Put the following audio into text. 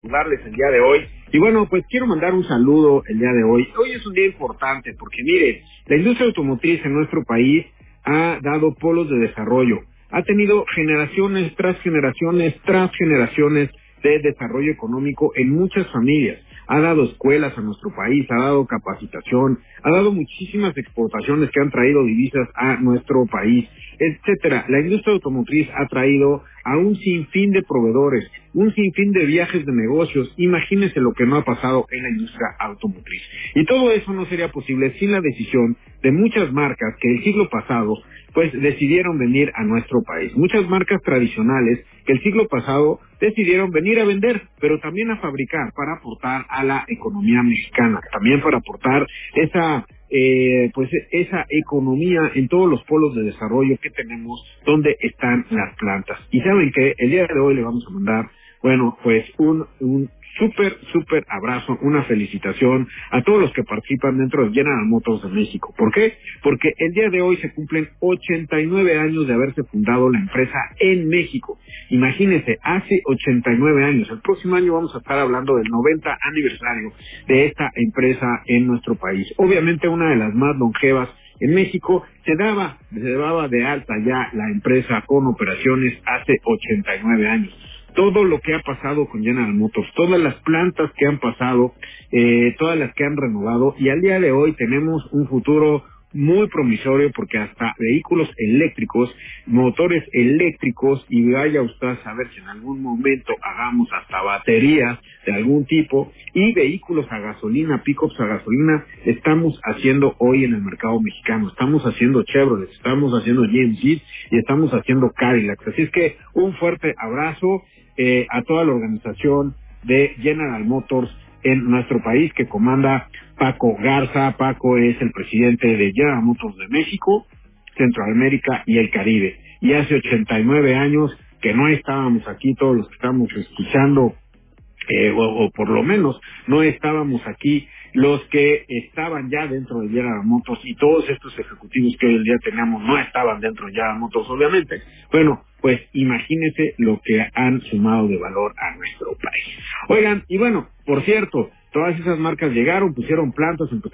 saludarles el día de hoy. Y bueno, pues quiero mandar un saludo el día de hoy. Hoy es un día importante porque mire, la industria automotriz en nuestro país ha dado polos de desarrollo. Ha tenido generaciones tras generaciones tras generaciones de desarrollo económico en muchas familias. Ha dado escuelas a nuestro país, ha dado capacitación, ha dado muchísimas exportaciones que han traído divisas a nuestro país, etcétera. La industria automotriz ha traído a un sinfín de proveedores, un sinfín de viajes de negocios. Imagínense lo que no ha pasado en la industria automotriz. Y todo eso no sería posible sin la decisión de muchas marcas que el siglo pasado pues decidieron venir a nuestro país. Muchas marcas tradicionales que el siglo pasado decidieron venir a vender, pero también a fabricar para aportar a la economía mexicana, también para aportar esa economía en todos los polos de desarrollo que tenemos donde están las plantas. Y saben que el día de hoy le vamos a mandar, bueno, pues un súper abrazo, una felicitación a todos los que participan dentro de General Motors de México. ¿Por qué? Porque el día de hoy se cumplen 89 años de haberse fundado la empresa en México. Imagínense, hace 89 años. El próximo año vamos a estar hablando del 90 aniversario de esta empresa en nuestro país. Obviamente una de las más longevas en México. Se daba de alta ya la empresa con operaciones hace 89 años. Todo lo que ha pasado con General Motors, todas las plantas que han pasado, todas las que han renovado, y al día de hoy tenemos un futuro muy promisorio porque hasta vehículos eléctricos, motores eléctricos, y vaya usted a saber si en algún momento hagamos hasta baterías de algún tipo, y vehículos a gasolina, pickups a gasolina, estamos haciendo hoy en el mercado mexicano. Estamos haciendo Chevrolet, estamos haciendo GMC y estamos haciendo Cadillac. Así es que un fuerte abrazo a toda la organización de General Motors en nuestro país que comanda Paco Garza. Paco es el presidente de General Motors de México, Centroamérica y el Caribe. Y hace 89 años que no estábamos aquí, todos los que estamos escuchando, o por lo menos no estábamos aquí los que estaban ya dentro de General Motors, y todos estos ejecutivos que hoy en día tenemos no estaban dentro de General Motors, obviamente. Bueno, pues imagínense lo que han sumado de valor a nuestro país. Oigan, y bueno, por cierto, todas esas marcas llegaron, pusieron plantas, empezaron